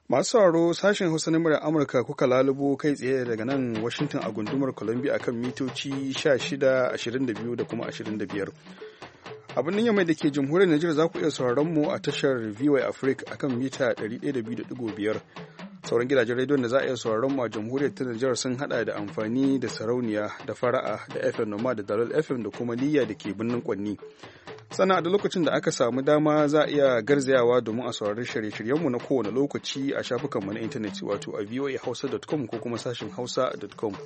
Masu sauraro sashen Hausa na muryar Amurka kuka lalubo kai tsaye daga nan Washington a gundumar Columbia akan mitoci 16, 22 da kuma 25. Abin nan yamai da ke jamhuriyar Nijar za ku iya sauraron mu a tashar VOA Africa akan mita 102.5. Sauran gidajen rediyon da za a iya sauraron mu a jamhuriyar ta Nijar sun hada da amfani da sarauniya da fara'a da FM Noma da Dalol FM da kuma Niyya da ke birnin Kwanni. Sannan a da lokacin da aka samu dama za a iya garzayawa domin a saurari shirye-shiryenmu na kowane lokaci a shafukanmu na intanet wato a voahausa.com ko kuma sashin hausa.com.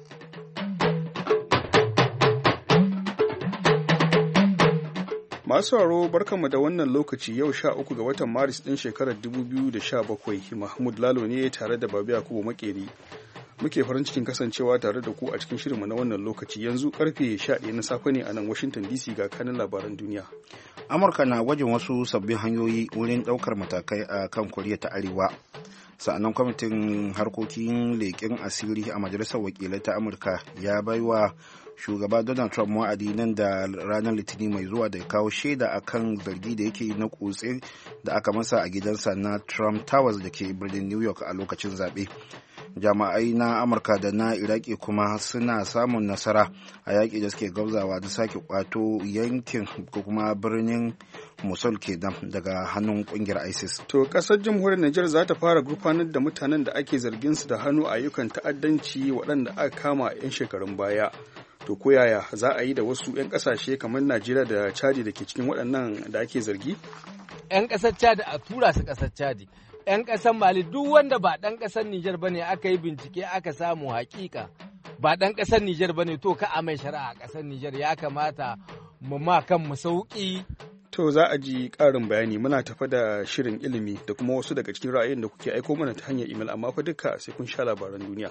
Masu sauraro barkanmu da wannan lokaci yau 13 ga watan Maris ɗin shekarar 2017. Mahmud Lalo ne tare da Babu Yakubu Makeri. Muke farin cikin kasancewa tare da ku a cikin shirinmu na wannan lokaci yanzu karfe 11 na safe ne a nan Washington DC ga kanin labaran duniya. Amurka na gwajin wasu sabbin hanyoyi wurin ɗaukar matakai a kan Koriya ta Arewa. Sa'annan kwamitin harkokin leƙen asiri a Majalisar Wakilai ta Amurka ya baiwa shugaba Donald Trump wa'adi nan da ranar Litinin mai zuwa da ya kawo shaida akan zargi da yake na kutse da aka masa a gidansa na Trump Towers da ke birnin New York a lokacin zaɓe. Jama'ai na Amurka da na Iraki kuma suna samun nasara a yaƙi da suke gauzawa da sake kwato yankin ko kuma birnin Mosul kenan daga hannun ƙungiyar ISIS. To ƙasar jamhuriyar Nijar za ta fara gurfanar da mutanen da ake zargin su da hannu a ayyukan ta'addanci waɗanda aka kama a 'yan shekarun baya. To ko yaya za a yi da wasu 'yan ƙasashe kamar Najeriya da Chadi da ke cikin waɗannan da ake zargi? 'Yan ƙasar Chadi a tura su ƙasar Chadi. 'Yan ƙasar Mali duk wanda ba ɗan ƙasar Nijar ba ne aka yi bincike aka samu hakika ba ɗan ƙasar Nijar ba ne to ka a mai shari'a a ƙasar Nijar ya kamata mu ma kan mu sauƙi. To za a ji ƙarin bayani muna tafa da shirin ilimi da kuma wasu daga cikin ra'ayin da kuke aiko mana ta hanyar imel amma fa duka sai kun sha labaran duniya.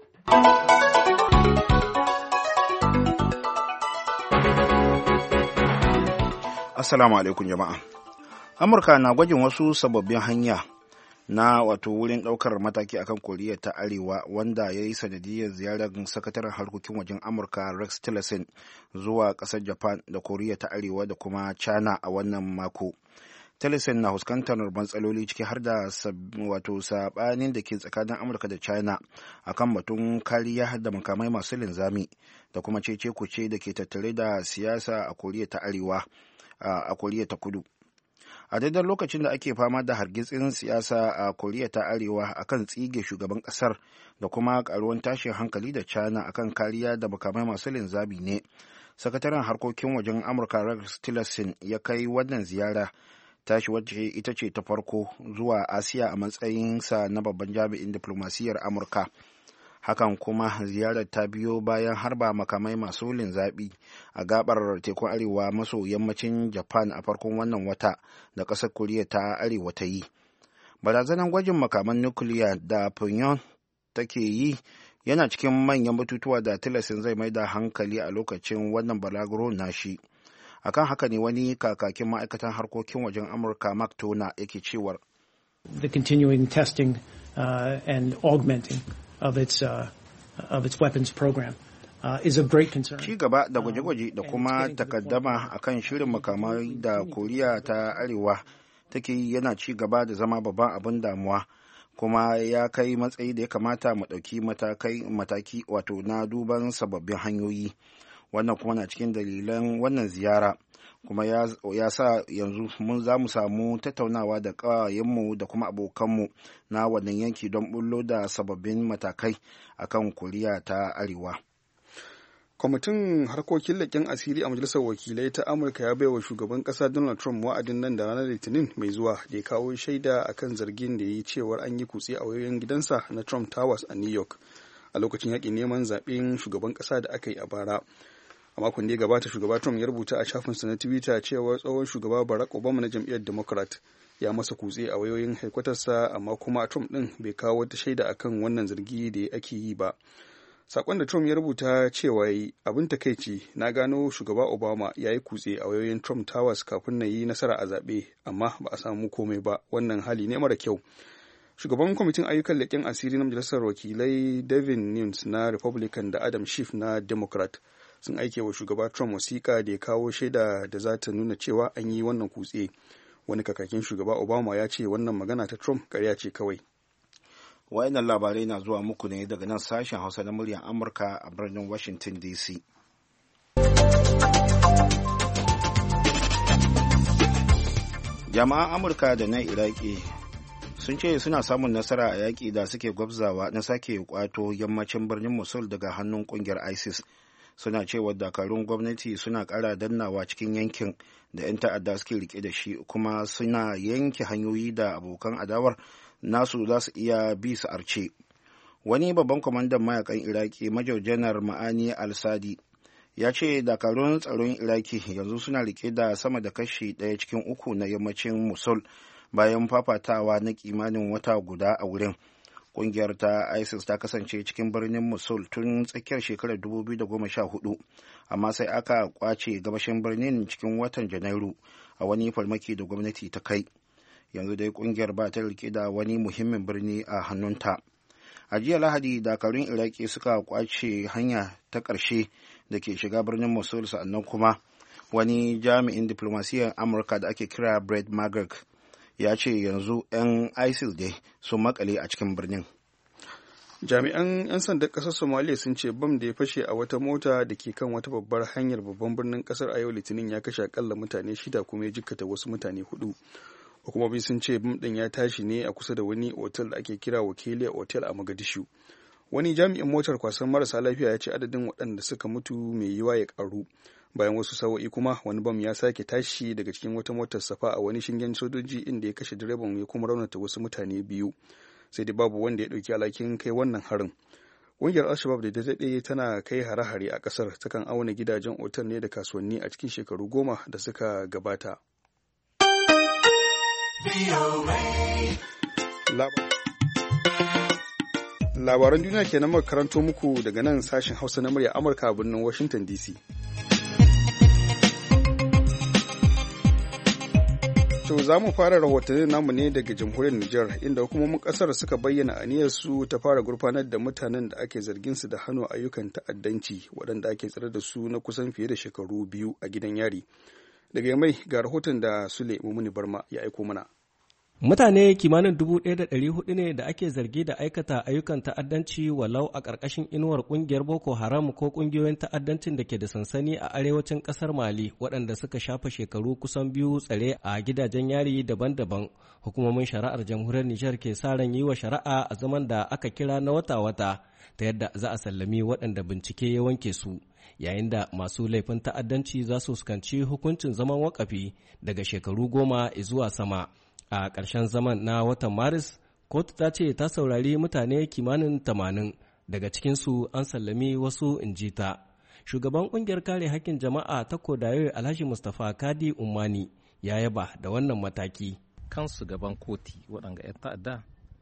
Assalamu alaikum jama'a. Amurka na gwajin wasu sababbin hanya na wato wurin ɗaukar mataki akan Koriya ta Arewa wanda ya yi sanadiyar ziyarar sakataren harkokin wajen Amurka Rex Tillerson zuwa ƙasar Japan da Koriya ta Arewa da kuma China a wannan mako. Tillerson na fuskantar matsaloli ciki har da wato sabanin da ke tsakanin Amurka da China akan batun kariya da makamai masu linzami da kuma cece-kuce da ke tattare da siyasa a Koriya ta Arewa a Koriya ta Kudu. A daidai lokacin da ake fama da hargitsin siyasa a Koriya ta Arewa akan tsige shugaban kasar da kuma karuwan tashin hankali da China akan kariya da makamai masu linzami ne, sakataren harkokin wajen Amurka Rex Tillerson ya kai wannan ziyara tashi wacce ita ce ta farko zuwa Asiya a matsayinsa na babban jami'in diplomasiyyar Amurka. Hakan kuma ziyarar ta biyo bayan harba makamai masu linzaɓi a gabar tekun arewa maso yammacin Japan a farkon wannan wata da ƙasar Koriya ta Arewa ta yi. Barazanar gwajin makaman nukiliya da Pyongyang take yi yana cikin manyan batutuwa da Tillerson zai mai da hankali a lokacin wannan balaguro nashi. Akan haka ne wani kakakin ma'aikatan harkokin wajen Amurka Mark Toner yake cewar the continuing testing and augmenting of its weapons program is of great concern. Ci gaba da gwaje-gwaje da kuma takaddama akan shirin makamai da Koriya ta Arewa take yi yana ci gaba da zama babban abin damuwa kuma ya kai matsayi da ya kamata mu ɗauki mataki wato na duban sababbin hanyoyi. Wannan kuma na cikin dalilan wannan ziyara kuma ya sa yanzu za mu samu tattaunawa da ƙawayenmu da kuma abokanmu na wannan yanki don bullo da sababbin matakai akan Koriya ta Arewa. Kwamitin harkokin leƙen asiri a Majalisar Wakilai ta Amurka ya baiwa shugaban ƙasa Donald Trump wa'adin nan da ranar Litinin mai zuwa da ya kawo shaida akan zargin da ya yi cewar an yi kutse a wayoyin gidansa na Trump Towers a New York a lokacin yaƙin neman zaɓen shugaban ƙasa da aka yi a bara. A makon da ya gabata shugaba Trump ya rubuta a shafinsa na Twitter cewa tsohon shugaba Barack Obama na jam'iyyar Democrat ya masa kutse a wayoyin haikwatarsa amma kuma Trump ɗin bai kawo wata shaida akan wannan zargi da ake yi ba. Sakon da Trump ya rubuta cewa abin takaici na gano shugaba Obama ya yi kutse a wayoyin Trump Towers kafin na yi nasara a zaɓe amma ba a samu komai ba, wannan hali ne mara kyau. Shugaban kwamitin ayyukan leƙen asiri na Majalisar Wakilai Devin Nunes na Republican da Adam Schiff na Democrat sun aike wa shugaba Trump wasiƙa da ya kawo shaida da za ta nuna cewa an yi wannan kutse. Wani kakakin shugaba Obama ya ce wannan magana ta Trump ƙarya ce kawai. Wayannan labarai na zuwa muku ne daga nan sashen Hausa na muryar Amurka a birnin Washington DC. Jama'an Amurka da na Iraki sun ce suna samun nasara a yaƙi da suke gwabzawa na sake kwato yammacin birnin Mosul daga hannun ƙungiyar ISIS. Suna cewa dakarun gwamnati suna ƙara dannawa cikin yankin da 'yan ta'adda suke rike da shi, kuma suna yanke hanyoyi da abokan adawar nasu za su iya bi su arce. Wani babban kwamandan mayakan Iraki, Major Janar Ma'ani Al-Sadi, ya ce dakarun tsaron Iraki yanzu suna rike da sama da kashi 1 cikin 3 na yammacin Mosul bayan fafatawa na kimanin wata guda a wurin. Kungiyar ta ISIS ta kasance cikin birnin Mosul tun tsakiyar shekarar 2014, amma sai aka kwace gabashin birnin cikin watan Janairu a wani farmaki da gwamnati ta kai. Yanzu dai kungiyar ba ta rike da wani muhimmin birni a hannunta. A jiya Lahadi, dakarun Iraki suka kwace hanya ta ƙarshe da ke shiga birnin Mosul, sannan kuma wani jami'in diplomasiyyar Amurka da ake kira Brett McGurk ya ce yanzu 'yan ISIL dai sun makale a cikin birnin. Jami'an 'yan sandan ƙasar Somalia sun ce bam da ya fashe a wata mota da ke kan wata babbar hanyar babban birnin ƙasar a yau Litinin ya kashe akalla mutane 6 kuma ya jikkata wasu mutane 4. Hukumomi sun ce bam ɗin ya tashi ne a kusa da wani otal da ake kira Wakiliya Otal a Mogadishu. Wani jami'in motar kwasan marasa lafiya ya ce adadin waɗanda suka mutu mai yiwa ya ƙaru. Bayan wasu sa'o'i kuma wani bam ya sake tashi daga cikin wata motar safa a wani shingen sojoji inda ya kashe direban ya kuma raunata wasu mutane 2. Sai dai babu wanda ya ɗauki alhakin kai wannan harin. Ƙungiyar Al-Shabaab da ta daɗe tana kai hare-hare a ƙasar takan auna gidajen otal ne da kasuwanni a cikin shekaru 10 da suka gabata. Labaran duniya kenan muka karanto muku daga nan sashen Hausa na murya Amurka a birnin Washington DC. To za mu fara rahotannin namu ne daga jamhuriyar Nijar, inda hukumomin kasar suka bayyana aniyarsu ta fara gurfanar da mutanen da ake zargin su da hannu ayyukan ta'addanci waɗanda ake tsare da su na kusan fiye da shekaru 2 a gidan yari. Daga Yamai ga rahoton da Sule Mumuni Barma ya aiko mana. Mutane kimanin 1,400 ne da ake zargi da aikata ayyukan ta'addanci walau a ƙarƙashin inuwar ƙungiyar Boko Haram ko ƙungiyoyin ta'addancin da ke da sansani a arewacin ƙasar Mali, waɗanda suka shafa shekaru kusan 2 tsare a gidajen yari daban-daban. Hukumomin shari'ar jamhuriyar Nijar ke sa ran yi wa shari'a a zaman da aka kira na wata-wata, ta yadda za a sallami waɗanda bincike ya wanke su, yayin da masu laifin ta'addanci za su fuskanci hukuncin zaman wakafi daga shekaru 10 zuwa sama. A ƙarshen zaman na watan Maris, kotu ta ce ta saurari mutane kimanin 80, daga cikinsu an sallami wasu injita. Shugaban ƙungiyar kare haƙƙin jama'a ta Kodayo Alhaji Mustapha Kadi Ummani ya yaba da wannan mataki. Kansu gaban koti waɗanga 'yan ta'adda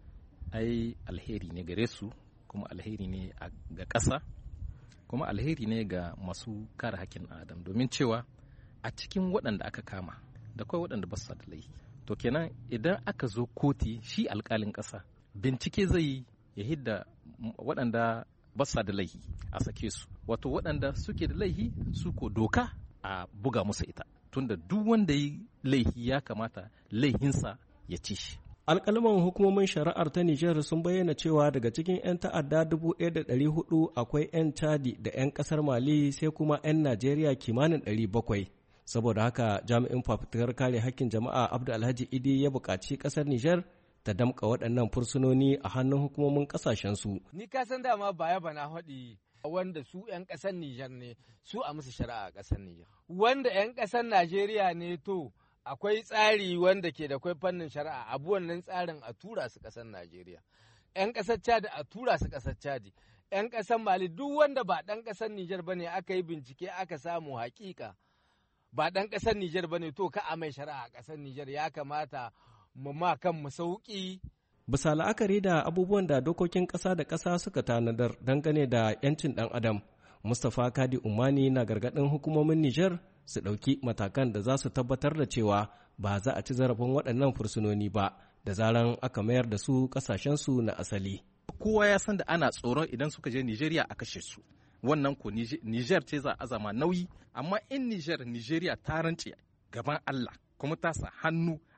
ai alheri ne gare su, kuma alheri ne ga ƙasa, kuma alheri ne ga masu kare haƙƙin adam, domin cewa a cikin waɗanda aka kama da kawai waɗanda ba su da laifi. To kenan idan aka zo koti, shi alkalin ƙasa bincike zai yi ya hidda waɗanda ba sa da laihi a sake su, wato waɗanda suke da laihi su ko doka a buga musu ita, tunda duk wanda yi laihi ya kamata laihinsa ya ci shi. Alƙalman hukumomin shari'ar ta Nijar sun bayyana cewa daga cikin 'yan ta'adda 1,400 akwai 'yan Chadi da 'yan ƙasar Mali, sai kuma 'yan Najeriya kimanin 700. Saboda haka jami'in fafutukar kare hakkin jama'a Abdu Alhaji Idi ya buƙaci ƙasar Nijar ta damƙa waɗannan fursunoni a hannun hukumomin ƙasashensu. Ni ka san dama baya bana haɗi wanda su 'yan ƙasar Nijar ne, su a musu shari'a a ƙasar Nijar. Wanda 'yan ƙasar Najeriya ne, to akwai tsari wanda ke da kwai fannin shari'a, abu wannan tsarin a tura su ƙasar Najeriya. 'Yan ƙasar Chad a tura su ƙasar Chad. 'Yan ƙasar Mali duk wanda ba ɗan ƙasar Nijar ba ne aka yi bincike aka samu haƙiƙa ba ɗan ƙasar Nijar ba ne, to ka a mai shari'a a ƙasar Nijar, ya kamata mu ma kan mu sauƙi. Bisa la'akari da abubuwan da dokokin ƙasa da ƙasa suka tanadar dangane da 'yancin ɗan adam, Mustapha Kadi Ummani na gargaɗin hukumomin Nijar su ɗauki matakan da za su tabbatar da cewa ba za a ci zarafin waɗannan fursunoni ba da zaran aka mayar da su ƙasashensu na asali. Kowa ya san da ana tsoron idan suka je Nijeriya a kashe su. Wannan ko Niger ce za a zama nauyi, amma in Nijeriya ta rance gaban Allah kuma ta sa hannu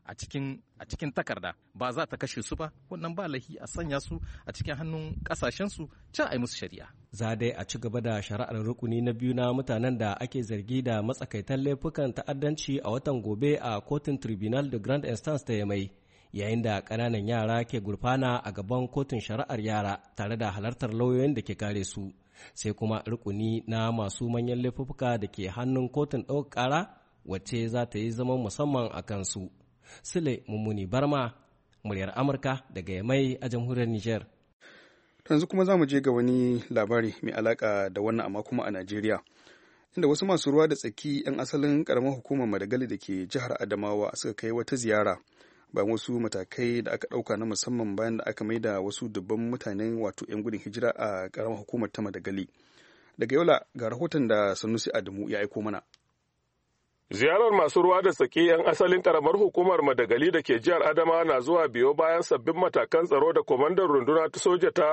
a cikin takarda ba za ta kashe su ba, wannan ba lahi a sanya su a cikin hannun kasashensu can a yi musu shari'a. Za dai a ci gaba da shari'ar rukuni na biyu na mutanen da ake zargi da matsakaitan laifukan ta'addanci a watan gobe a kotun Tribunal de Grande Instance ta Yamai, yayin da ƙananan yara ke gurfana a gaban kotun shari'ar yara tare da halartar lauyoyin da ke kare su. Sai kuma rukuni na masu manyan laifuka da ke hannun kotun ɗaukar ƙara wacce za ta yi zaman musamman a kansu. Sule Mummuni Barma, muryar Amurka daga Yamai a jamhuriyar Nijar. Yanzu kuma za mu je ga wani labari mai alaka da wannan amma kuma a Najeriya. Inda wasu masu ruwa da tsaki 'yan asalin karamar hukumar Madagali da ke jihar Adamawa suka kai wata ziyara bayan wasu matakai da aka ɗauka na musamman bayan da aka maida wasu dubban mutanen wato 'yan gudun hijira a karamar hukumar ta Madagali. Daga Yola ga rahoton da Sanusi Adamu ya aiko mana. Ziyarar masu ruwa da tsaki 'yan asalin karamar hukumar Madagali da ke jihar Adamawa na zuwa biyo bayan sabbin matakan tsaro da kwamandan runduna ta soja ta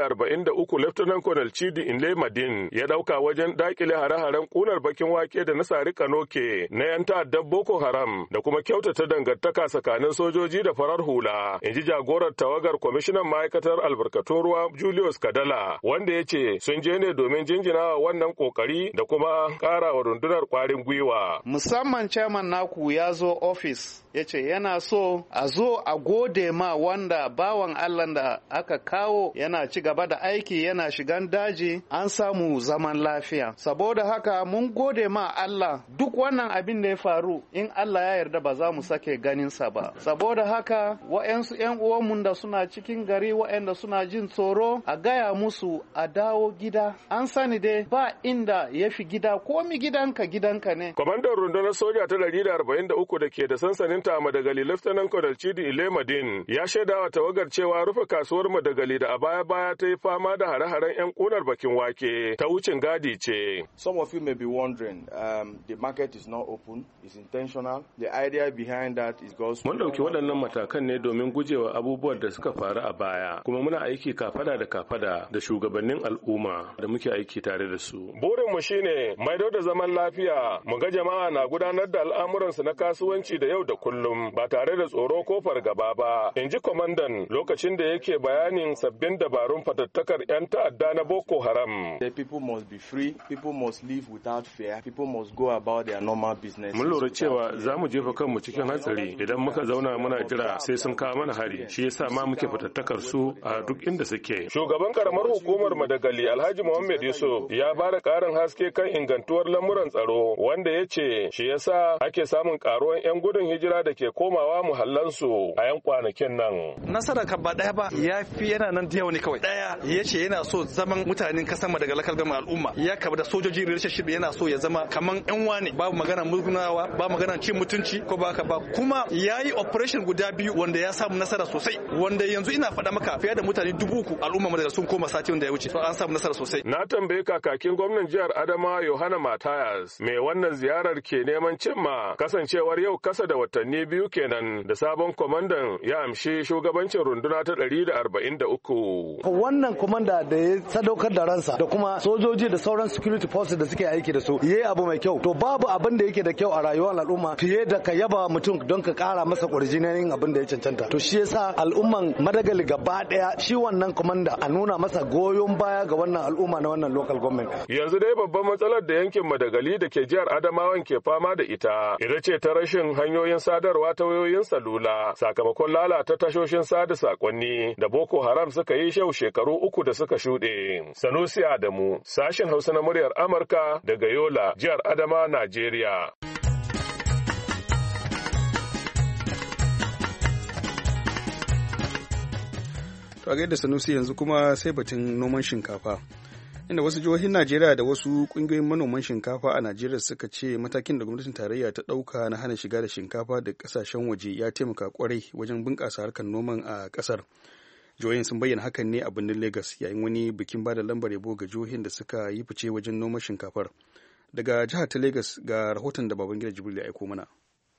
143 Lieutenant Colonel Chidi Inle Madin ya dauka wajen dakile hare-haren kunar bakin wake da na sari kanoke na 'yan ta'addar Boko Haram da kuma kyautata dangantaka tsakanin sojoji da farar hula, in ji jagorar tawagar kwamishinan ma'aikatar albarkatun ruwa Julius Kadala, wanda ya ce sun je ne domin jinjinawa wannan kokari da kuma ƙara wa rundunar ƙwarin gwiwa. Musamman chairman naku ya zo ofis ya ce yana so a zo a gode ma wanda bawan Allah da aka kawo yana ci gaba da aiki yana shigan daji an samu zaman lafiya. Saboda haka mun gode ma Allah duk wannan abin da ya faru in Allah ya yarda ba za mu sake ganinsa ba. Saboda haka wa'yansu 'yan uwanmu da suna cikin gari wa'yanda suna jin tsoro a gaya musu a dawo gida. An sani dai ba inda ya fi gida komi gidanka ne. Kwamandan rundunar soja ta 143 da ke da sansanin ta Madagali Lieutenant Colonel Chidi Ile Madin ya shaida wa tawagar cewa rufe kasuwar Madagali da a baya-baya ta yi fama da hare-haren 'yan kunar bakin wake ta wucin gadi ce. Some of you may be wondering, the market is not open, it's intentional. The idea behind that is gospel. Mun dauki waɗannan matakan ne domin gujewa abubuwan da suka faru a baya, kuma muna aiki kafada da kafada da shugabannin al'umma da muke aiki tare da su. Burinmu shine maido da zaman lafiya, mu ga jama'a na gudanar da al'amuransu na kasuwanci da yau da kullum ba tare da tsoro ko fargaba ba, in ji kwamandan lokacin da yake bayanin sabbin dabarun fatattakar 'yan ta'adda na Boko Haram. The people must be free, people must live without fear, people must go about their normal business. Mun lura cewa za mu jefa kanmu cikin hatsari idan muka zauna muna jira sai sun kawo mana hari, shi yasa ma muke fatattakar su a duk inda suke. Shugaban karamar hukumar Madagali Alhaji Muhammad Yusuf ya ba da ƙarin haske kan ingantuwar lamuran tsaro, wanda ya ce shi yasa ake samun karuwan 'yan gudun hijira da ke komawa muhallansu a 'yan kwanakin nan. Nasara kan ba daya ba ya fi yana nan da yawa ne kawai. Daya ya ce yana so zaman mutanen kasar daga lakal gama al'umma ya kaba da sojoji relationship yana so ya zama kaman 'yan wane babu magana murgunawa ba magana cin mutunci ko ba ba kuma ya yi operation guda biyu wanda ya samu nasara sosai wanda yanzu ina faɗa maka fiye da mutane 3,000 al'umma daga sun koma sati wanda ya wuce so an samu nasara sosai. Na tambaye kakakin gwamnan jihar Adamawa Yohana Matayas me wannan ziyarar ke neman cimma kasancewar yau kasa da watanni biyu kenan da sabon kwamandan ya amshi shugabancin runduna ta 143. Wannan kwamanda da ya sadaukar da ransa da kuma sojoji da sauran security forces da suke aiki da su yayi abu mai kyau to babu abin da yake da kyau a rayuwar al'umma fiye da ka yaba mutum don ka kara masa kurjinin abin da ya cancanta to shi yasa al'umman Madagali gaba daya shi wannan kwamanda a nuna masa goyon baya ga wannan al'umma na wannan local government. Yanzu dai babban matsalar da yankin Madagali da ke jihar Adamawan ke fama da ita ce ta rashin hanyoyin sadarwa ta wayoyin salula sakamakon lalata tashoshin sada sakonni da Boko Haram suka yi shekaru 3 da suka shuɗe. Sanusi Adamu, sashen Hausa na muryar Amurka daga Yola, jihar Adama, Najeriya. To a gaida Sanusi yanzu kuma sai batun noman shinkafa. Inda wasu jihohin Najeriya da wasu kungiyoyin manoman shinkafa a Najeriya suka ce matakin da gwamnatin tarayya ta ɗauka na hana shiga da shinkafa da ƙasashen waje ya taimaka kwarai wajen bunƙasa harkar noman a ƙasar. Jihohin sun bayyana hakan ne a birnin Lagos yayin wani bikin bada lambar yabo ga jihohin da suka yi fice wajen noman shinkafar. Daga jihar ta Lagos ga rahoton da Babangida Jibril ya aiko mana.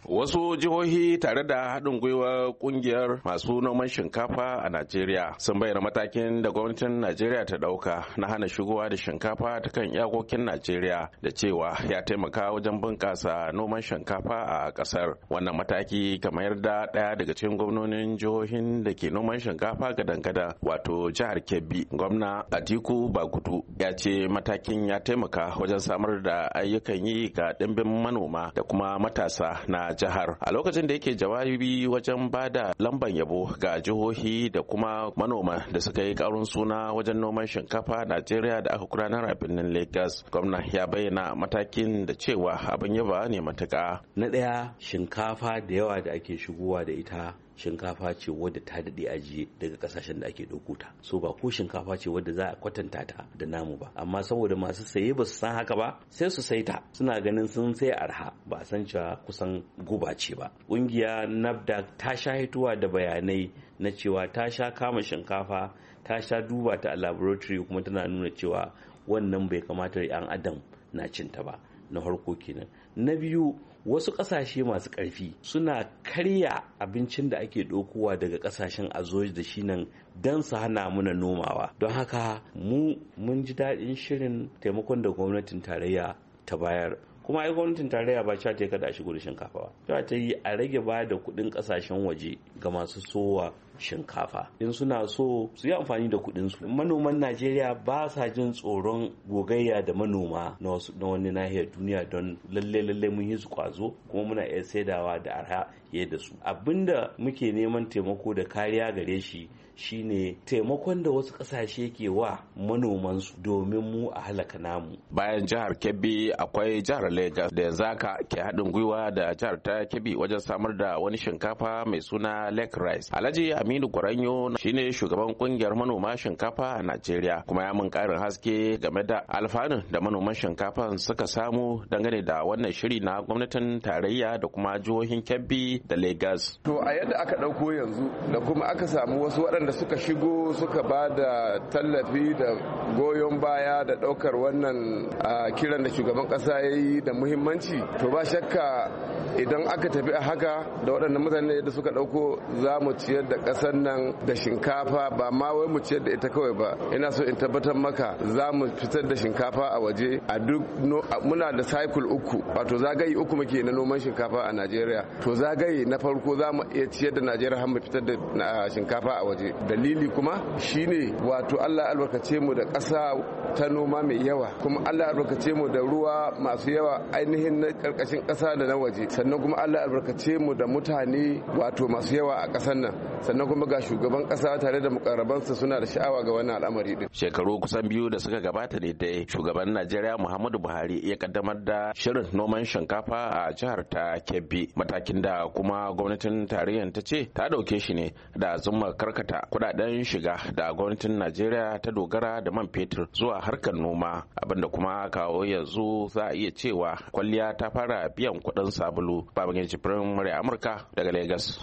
Wasu jihohi tare da haɗin gwiwar ƙungiyar masu noman shinkafa a Najeriya sun bayyana matakin da gwamnatin Najeriya ta ɗauka na hana shigowa da shinkafa ta kan iyakokin Najeriya da cewa ya taimaka wajen bunƙasa noman shinkafa a ƙasar. Wannan mataki kamar da ɗaya daga cikin gwamnonin jihohin da ke noman shinkafa gadan-gadan wato jihar Kebbi, gwamna Atiku Bagudu ya ce matakin ya taimaka wajen samar da ayyukan yi ga ɗimbin manoma da kuma matasa na jihar. A lokacin da yake jawabi wajen bada lamban yabo ga jihohi da kuma manoma da suka yi karun suna wajen noman shinkafa a Najeriya da aka gudanar a birnin Lagos, gwamna ya bayyana matakin da cewa abin yaba ne matuƙa. Na ɗaya, shinkafa da yawa da ake shigowa da ita shinkafa ce wadda ta daɗe ajiye daga ƙasashen da ake ɗauko ta, so ba ko shinkafa ce wadda za a kwatanta ta da namu ba, amma saboda masu saye ba su san haka ba sai su sai ta, suna ganin sun sai arha, ba a san cewa kusan guba ce ba. Ƙungiya NAFDAC ta sha hituwa da bayanai na cewa ta sha kama shinkafa, ta sha duba ta a laboratory kuma tana nuna cewa wannan bai kamata yan adam na cinta ba. Na farko kenan. Na biyu, wasu ƙasashe masu ƙarfi suna karya abincin da ake ɗaukowa daga ƙasashen a zo da shi nan don su hana muna nomawa. Don haka mun ji daɗin shirin taimakon da gwamnatin tarayya ta bayar. Kuma ai gwamnatin tarayya ba cewa ta kada a shigo da shinkafa ba, cewa ta yi a rage ba da kuɗin ƙasashen waje ga masu sowa shinkafa. In suna so su yi amfani da kuɗinsu. Manoman Najeriya ba sa jin tsoron gogayya da manoma na wani nahiyar duniya, don lalle mun yi su kwazo kuma muna iya saidawa da arha da su. Abinda muke neman taimako da kariya gare shi shine taimakon da wasu kasashe ke wa manomansu domin mu a halaka namu. Bayan jihar Kebbi akwai jihar Lagos da yanzu haka ke haɗin gwiwa da jihar ta Kebbi wajen samar da wani shinkafa mai suna Lake Rice. Alhaji Aminu Gwaranyo shine shugaban kungiyar manoma shinkafa a Najeriya, kuma ya mun ƙarin haske game da alfanun da manoman shinkafa suka samu dangane da wannan shiri na gwamnatin tarayya da kuma jihohin Kebbi da Lagos. To a yadda aka ɗauko yanzu da kuma aka samu wasu waɗanda suka shigo suka ba da tallafi da goyon baya da ɗaukar wannan kiran da shugaban ƙasa ya yi da muhimmanci, to ba shakka idan aka tafi a haka da waɗannan mutane da suka ɗauko za mu ciyar da ƙasar nan da shinkafa, ba ma wai mu ciyar da ita kawai ba. Ina so in tabbatar maka za mu fitar da shinkafa a waje a duk muna da cycle uku, wato zagaye uku muke na noman shinkafa a Najeriya. To zagaye na farko za mu iya ciyar da Najeriya har mu fitar da shinkafa a waje. Dalili kuma shine wato Allah albarkace mu da ƙasa ta noma mai yawa, kuma Allah albarkace mu da ruwa masu yawa ainihin na karkashin ƙasa da na waje, sannan kuma Allah albarkace mu da mutane wato masu yawa a ƙasar nan, sannan kuma ga shugaban ƙasa tare da mukarrabansa suna da sha'awa ga wannan al'amari din. Shekaru kusan biyu da suka gabata ne dai shugaban Najeriya Muhammadu Buhari ya kaddamar da shirin noman shinkafa a jihar ta Kebbi, matakin da kuma gwamnatin tarayyar ta ce ta dauke shi ne da zuma karkata kudaden shiga da gwamnatin Najeriya ta dogara da man fetur zuwa harkar noma, abinda kuma kawo yanzu za a iya cewa kwalliya ta fara biyan kuɗin sabulu. Babangida Jibrin, murya Amurka daga Lagos.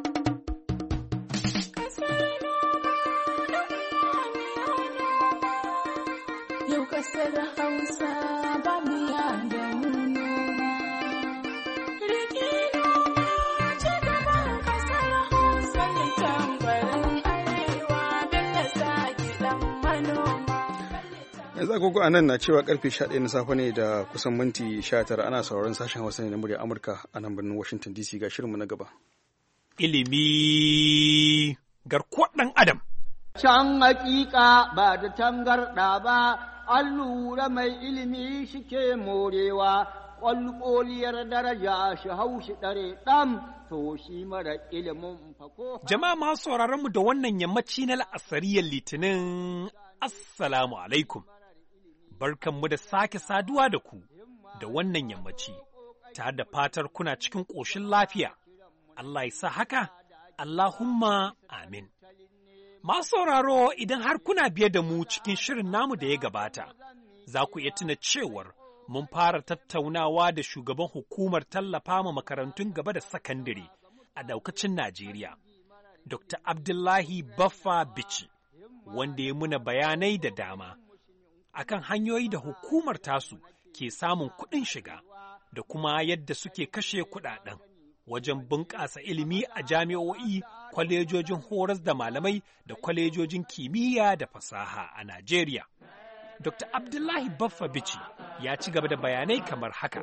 Yau kasar Hausa ba mu yada mu noma. Rike noma ci gaban kasar Hausa ne tambarin arewa don na sake dan manoma. Yanzu agogo a nan na cewa karfe 11 na safe ne da kusan minti 19 ana sauraron sashen Hausa ne na murya Amurka a nan birnin Washington DC. Ga shirinmu na gaba. Ilimi garkuwar ɗan Adam. Can hakika ba da tangarɗa ba, an lura mai ilimi shi ke morewa, ƙwalƙoliyar daraja shi haushi ɗare ɗan, to shi mara ilimin fako. Jama'a masu sauraronmu da wannan yammaci na la'asariyar Litinin, Assalamu alaikum. Barkanmu da sake saduwa da ku da wannan yammaci, tare da fatar kuna cikin ƙoshin lafiya. Allah ya sa haka, Allahumma amin. Masu sauraro, idan har kuna biye da mu cikin shirin namu da ya gabata, za ku iya tuna cewar mun fara tattaunawa da shugaban hukumar tallafa ma makarantun gaba da sakandare a daukacin Najeriya, Dr. Abdullahi Baffa Bichi, wanda ya muna bayanai da dama akan hanyoyi da hukumar tasu ke samun kuɗin shiga da kuma yadda suke kashe kuɗaɗen wajen bunƙasa ilimi a jami'o'i, kwalejojin horas da malamai da kwalejojin kimiyya da fasaha a Najeriya. Dr. Abdullahi Baffa Bichi ya ci gaba da bayanai kamar haka.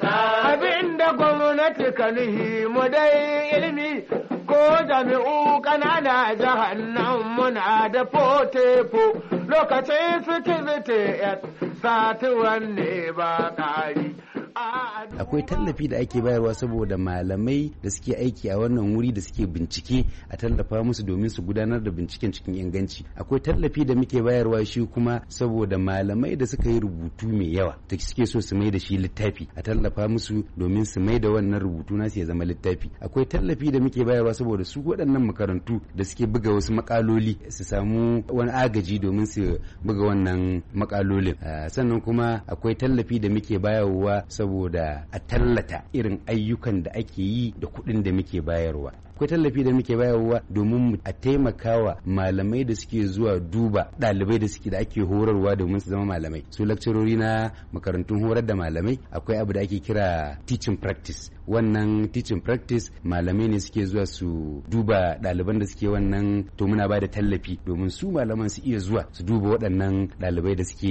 Abin da gwamnati ka nuhi mu dai ilimi ko jami'u ƙanana jahannan muna da fotefo lokacin sikiriti satuwan ne ba ƙari. Akwai tallafi da ake bayarwa saboda malamai da suke aiki a wannan wuri da suke bincike a tallafa musu domin su gudanar da binciken cikin inganci. Akwai tallafi da muke bayarwa shi kuma saboda malamai da suka yi rubutu mai yawa da suke so su mai da shi littafi a tallafa musu domin su mai da wannan rubutu nasu ya zama littafi. Akwai tallafi da muke bayarwa saboda su waɗannan makarantu da suke buga wasu makaloli su samu wani agaji domin su buga wannan makalolin. Sannan kuma akwai tallafi da muke bayarwa saboda a tallata irin ayyukan da ake yi da kuɗin da muke bayarwa. Akwai tallafi da muke bayarwa domin a taimakawa malamai da suke zuwa duba ɗalibai da suke da ake horarwa domin su zama malamai. Su lakcarori na makarantun horar da malamai akwai abu da ake kira teaching practice. Wannan teaching practice malamai ne suke zuwa su duba ɗaliban da suke wannan, to muna ba da tallafi domin su malaman su iya zuwa su duba waɗannan ɗalibai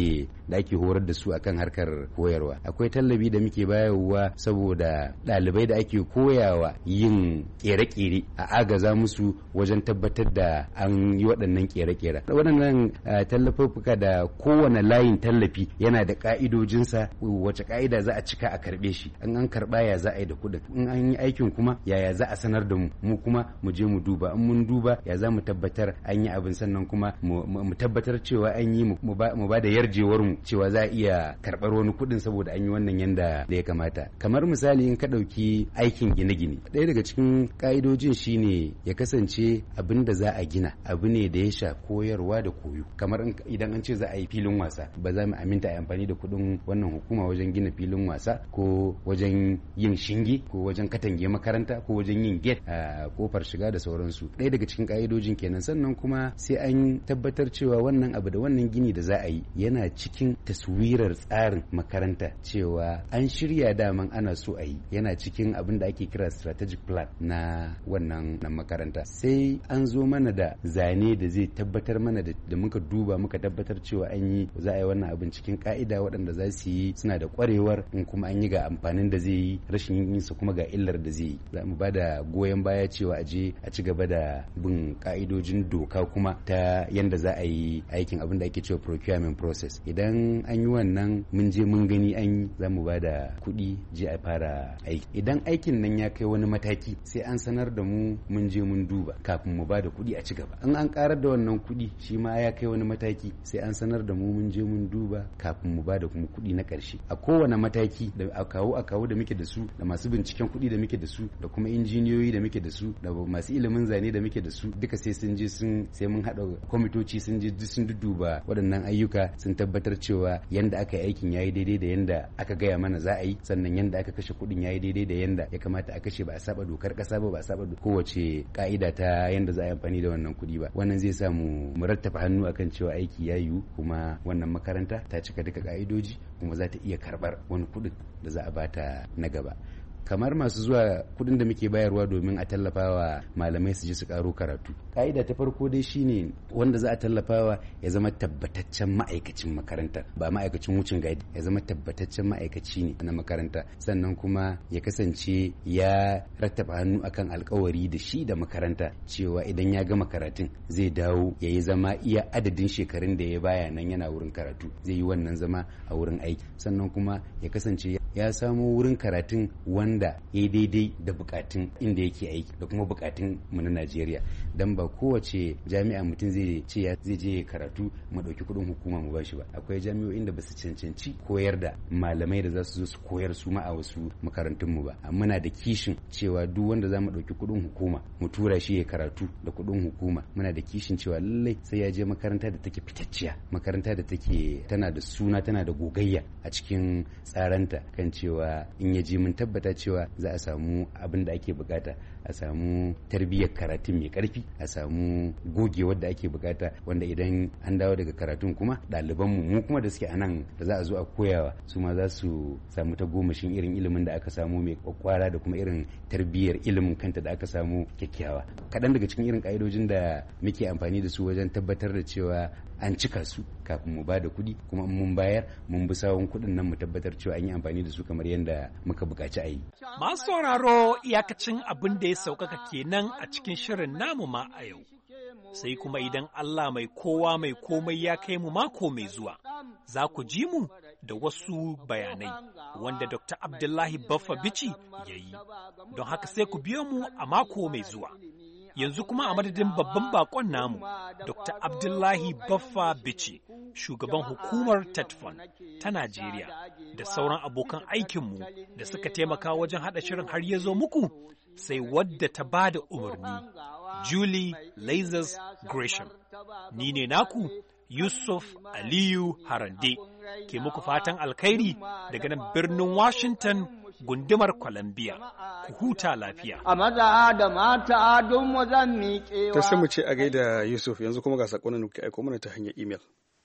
da ake horar da su akan harkar koyarwa. Akwai tallafi da muke bayarwa saboda ɗalibai da ake koyawa yin ƙere-ƙere a agaza musu wajen tabbatar da an yi waɗannan ƙere-ƙere. Waɗannan tallafuka da kowane layin tallafi yana da ƙa'idojinsa, wace ƙa'ida za a cika a karɓe shi, an karɓa ya za a yi da kuɗin, in an yi aikin kuma yaya za a sanar da mu kuma mu je mu duba, in mun duba ya za mu tabbatar an yi abin, sannan kuma mu tabbatar cewa an yi mu ba da yarjewar mu cewa za a iya karɓar wani kuɗin saboda an yi wannan yanda da ya kamata. Kamar misali in ka ɗauki aikin gine-gine, ɗaya daga cikin ƙa'idojin shine ya kasance abin da za a gina abu ne da ya sha koyarwa da koyo. Kamar idan an ce za a yi filin wasa, ba za mu aminta a amfani da kuɗin wannan hukuma wajen gina filin wasa ko wajen yin shinge ko wajen katange makaranta ko wajen yin gate a kofar shiga da sauransu. Ɗaya daga cikin ƙa'idojin kenan. Sannan kuma sai an tabbatar cewa wannan abu da wannan gini da za a yi yana cikin taswirar tsarin makaranta, cewa an shirya daman ana so a yi, yana cikin abin da ake kira strategic plan na wannan makaranta. Sai an zo mana da zane da zai tabbatar mana da muka duba muka tabbatar cewa an yi, za a yi wannan abin cikin ka'ida, waɗanda za su yi suna da ƙwarewar, in kuma an yi ga amfanin da zai yi, rashin yin sa kuma ga illar da zai yi. Za mu ba da goyon baya cewa a je a ci gaba da bin ka'idojin doka kuma ta yanda za a yi aikin, abin da ake cewa procurement process. Idan an yi wannan mun je mun gani an yi, za mu ba da kuɗi je a fara aiki. Idan aikin nan ya kai wani mataki sai an sanar da mu, mun je mun duba kafin mu ba da kuɗi a ci gaba. In an karar da wannan kuɗi shi ma ya kai wani mataki sai an sanar da mu, mun je mun duba kafin mu ba da kuma kuɗi na ƙarshe. A kowane mataki da a kawo da muke da su, da masu binciken kuɗi da muke da su, da kuma injiniyoyi da muke da su, da masu ilimin zane da muke da su, duka sai sun je sai mun haɗa kwamitoci sun je sun duduba waɗannan ayyuka, sun tabbatar cewa yanda aka yi aikin yayi daidai da yanda aka gaya mana za a yi, sannan yanda aka kashe kuɗin yayi daidai da yanda ya kamata a kashe, ba a saba dokar ƙasa ba a saba kowace ka'ida ta yanda za a yi amfani da wannan kuɗi ba. Wannan zai sa mu rattafa hannu akan cewa aiki ya yiwu, kuma wannan makaranta ta cika duka ka'idoji, kuma za ta iya karɓar wani kuɗin da za a bata na gaba. Kamar masu zuwa kudin da muke bayarwa domin a tallafawa malamai su je su karo karatu. Ka'ida ta farko dai shine wanda za a tallafawa ya zama tabbataccen ma'aikacin makaranta, ba ma'aikacin wucin gadi, ya zama tabbataccen ma'aikaci ne na makaranta. Sannan kuma ya kasance ya rattaba hannu akan alkawari da shi da makaranta cewa idan ya gama karatun zai dawo ya yi zama iya adadin shekarun da ya baya nan yana wurin karatu, zai yi wannan zama a wurin aiki. Sannan kuma ya kasance ya samo wurin karatun wanda ya yi daidai da bukatun inda yake aiki da kuma bukatun mu na Najeriya. Dan ba kowace jami'a mutum zai ce zai je karatu mu dauki kudin hukuma mu bashi ba. Akwai jami'o'in da basu cancanci koyar da malamai da za su zo su koyar su ma a wasu makarantun mu ba. Muna da kishin cewa duk wanda za mu dauki kudin hukuma mu tura shi ya karatu da kudin hukuma, muna da kishin cewa lallai sai ya je makaranta da take fitacciya, makaranta da take tana da suna, tana da gogayya a cikin tsaranta, kan akan cewa in ya je mun tabbata cewa za a samu abin da ake bukata, a samu tarbiyyar karatun mai karfi, a samu gogewar da ake bukata, wanda idan an dawo daga karatun kuma ɗalibanmu mu kuma da suke a nan da za a zo a koyawa su ma za su samu tagomashin irin ilimin da aka samu mai kwakwara da kuma irin tarbiyyar ilimin kanta da aka samu kyakkyawa. Kaɗan daga cikin irin ƙa'idojin da muke amfani da su wajen tabbatar da cewa an cika su kafin mu ba da kuɗi, kuma in mun bayar mun bi sawun kuɗin nan mu tabbatar cewa an yi amfani da su kamar yadda muka buƙaci a yi. Masu sauraro, iyakacin abin da ya sauƙaƙa kenan a cikin shirin namu ma a yau. Sai kuma idan Allah mai kowa mai komai ya kai mu mako mai zuwa, za ku ji mu da wasu bayanai wanda Dr. Abdullahi Baffa Bichi ya yi. Don haka sai ku biyo mu a mako mai zuwa. Yanzu kuma a madadin babban bakon namu, Dr. Abdullahi Baffa Bichi, shugaban hukumar TETFUND ta Najeriya, da sauran abokan aikinmu da suka taimaka wajen haɗa shirin har ya zo muku, sai wadda ta ba da umarni, Julie Lazarus Gresham. Ni ne naku, Yusuf Aliyu Harande, ke muku fatan alkhairi daga nan birnin Washington, gundumar Columbia. Ku huta lafiya. A maza da mata don mu zan miƙewa. Ta sai mu ce a gaida Yusuf, yanzu kuma ga saƙonin da kuke aiko mana ta hanyar imel.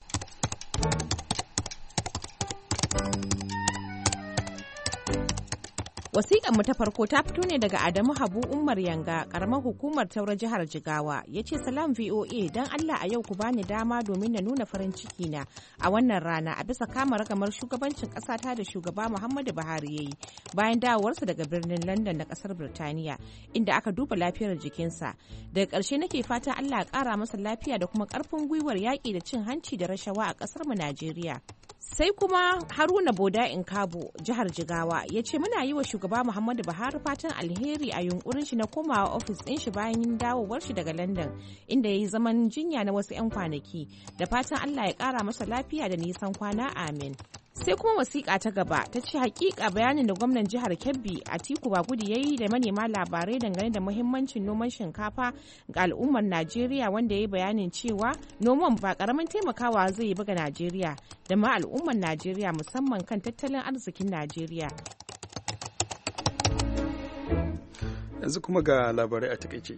Wasiƙar mu ta farko ta fito ne daga Adamu Habu Umar Yanga, ƙaramar hukumar Taura jihar Jigawa. Ya ce salam VOA, don Allah a yau ku bani dama domin na nuna farin ciki na a wannan rana a bisa kama ragamar shugabancin ƙasata da shugaba Muhammadu Buhari ya yi bayan dawowarsa daga birnin London na ƙasar Birtaniya, inda aka duba lafiyar jikinsa. Daga ƙarshe nake fatan Allah ya ƙara masa lafiya da kuma ƙarfin gwiwar yaƙi da cin hanci da rashawa a ƙasar mu Najeriya. Sai kuma Haruna Boda Inkabo, jihar Jigawa, ya ce muna yi wa shugaba Muhammadu Buhari fatan alheri a yunkurin shi na komawa ofis ɗin shi bayan dawowar shi daga London, inda ya yi zaman jinya na wasu 'yan kwanaki. Da fatan Allah ya ƙara masa lafiya da nisan kwana, amin. Sai kuma wasiƙa ta gaba ta ce hakika bayanin da gwamnan jihar Kebbi Atiku Bagudu ya yi da manema labarai dangane da muhimmancin noman shinkafa ga al'ummar Najeriya, wanda ya yi bayanin cewa noman ba ƙaramin taimakawa zai yi ba ga Najeriya da ma al'ummar Najeriya musamman kan tattalin arzikin Najeriya. Yanzu kuma ga labarai a takaice.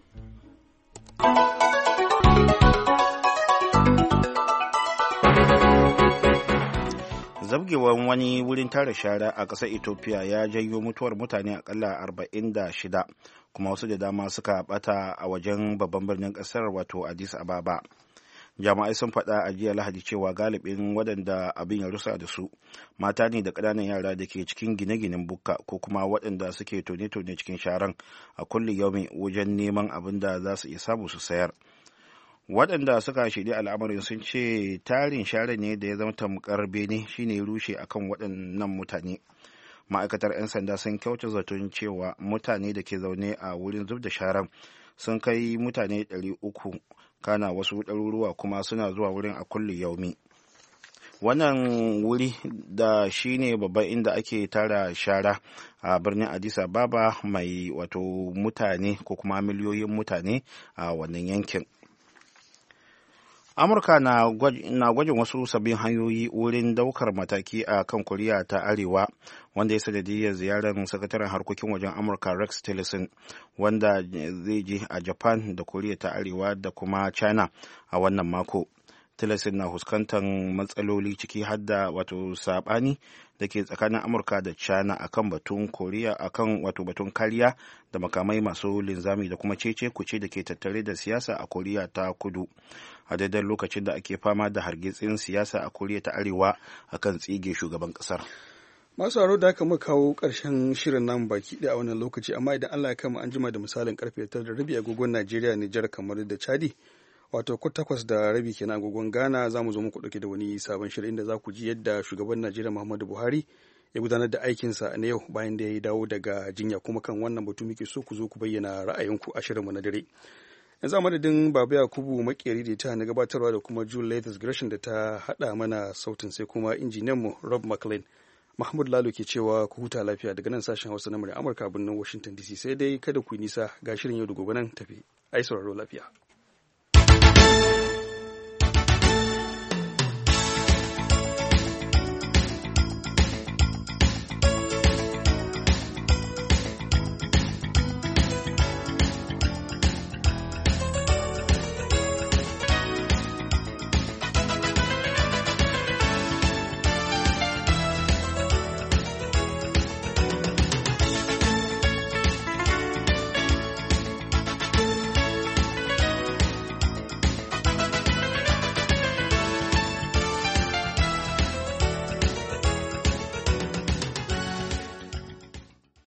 Zabgewar wani wurin tara shara a ƙasar Ethiopia ya janyo mutuwar mutane akalla 46, kuma wasu da dama suka bata a wajen babban birnin ƙasar wato Addis Ababa. Jama'ai sun faɗa a jiya Lahadi cewa galibin waɗanda abin ya rusa da su mata ne da ƙananan yara da ke cikin gine-ginen bukka ko kuma waɗanda suke tone-tone cikin sharan a kulli yaumi wajen neman abin da za su iya samu su sayar. Waɗanda suka shaidi al'amarin sun ce tarin share ne da ya zama tamkar bene shine rushe akan waɗannan mutane. Ma'aikatar 'yan sanda sun kyauta zaton cewa mutane da ke zaune a wurin zub da sharan sun kai mutane 300, kana wasu ɗaruruwa kuma suna zuwa wurin a kulli yaumi. Wannan wuri da shine babban inda ake tara shara a birnin Addis Ababa mai wato mutane ko kuma miliyoyin mutane a wannan yankin. Amurka na gwajin wasu sabbin hanyoyi wurin daukar mataki a kan Koriya ta Arewa, wanda ya sanadiyyar ziyarar sakataren harkokin wajen Amurka Rex Tillerson, wanda zai je a Japan da Koriya ta Arewa da kuma China a wannan mako. Tillerson na fuskantar matsaloli ciki har da wato sabani da ke tsakanin Amurka da China akan batun Koriya, akan wato batun kariya da makamai masu linzami da kuma cece kuce da ke tattare da siyasa a Koriya ta Kudu, a daidai lokacin da ake fama da hargitsin siyasa a Koriya ta Arewa akan tsige shugaban kasar. Masu haro da aka muka kawo ƙarshen shirin nan baki ɗaya a wannan lokaci, amma idan Allah ya kama an jima da misalin karfe 9:30 agogon Najeriya, Nijar, kamar da Chadi, wato 8:30 kenan agogon Ghana, za mu zo muku ɗauke da wani sabon shirin inda za ku ji yadda shugaban Najeriya Muhammadu Buhari ya gudanar da aikinsa na yau bayan da ya dawo daga jinya, kuma kan wannan batu muke so ku zo ku bayyana ra'ayinku a shirinmu na dare. Yanzu a madadin Baba Yakubu Makeri da ta na gabatarwa da kuma Julie Latest Gresham da ta haɗa mana sautin, sai kuma injiniyanmu Rob McLean. Mahmud Lalo ke cewa ku huta lafiya daga nan sashen Hausa na murya Amurka birnin Washington DC, sai dai kada ku yi nisa ga shirin yau da gobe nan tafi. Ai sauraro lafiya.